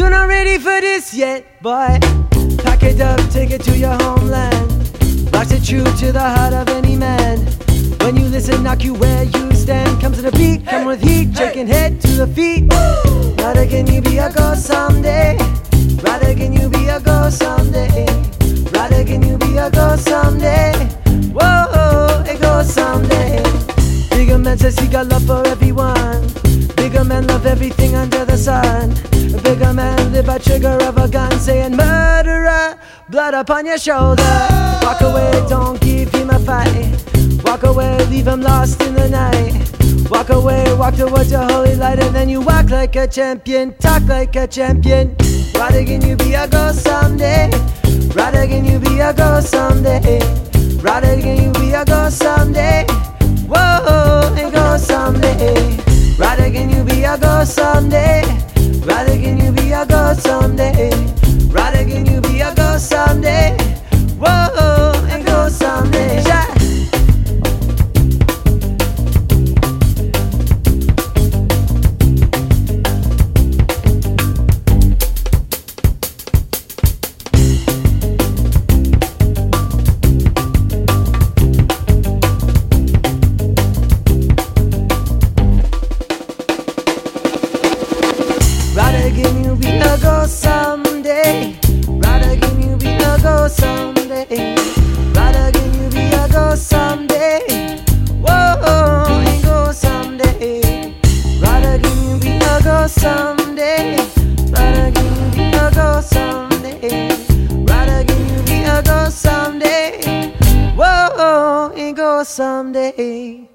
You're not ready for this yet, boy. Pack it up, take it to your homeland. Locks it true to the heart of any man. When you listen, knock you where you stand. Come to the beat, come with heat, shaking head to the feet. Rather can you be a ghost someday? Rather can you be a ghost someday? Rather can you be a ghost someday? Whoa, a ghost someday. Bigger men says he got love for everyone. Bigger men love everything under the sun. A bigger man live by trigger of a gun, saying murderer, blood upon your shoulder. Walk away, don't give him a fight. Walk away, leave him lost in the night. Walk away, walk towards your holy light, and then you walk like a champion, talk like a champion. Rather can you be a ghost someday? Rather can you be a ghost someday? Rather can you be a ghost someday? Whoa, and go someday. Rather can you be a ghost someday? Rather can you be a ghost someday? Rather can you be a ghost someday? Whoa, and go someday. Yeah. Rather can you be a ghost someday? Rather can you be a ghost someday? Rather can you be a ghost someday? Whoa, and go someday. Rather can you be a ghost someday? Rather can you be a ghost someday? Rather can you be a ghost someday? Whoa, and go someday.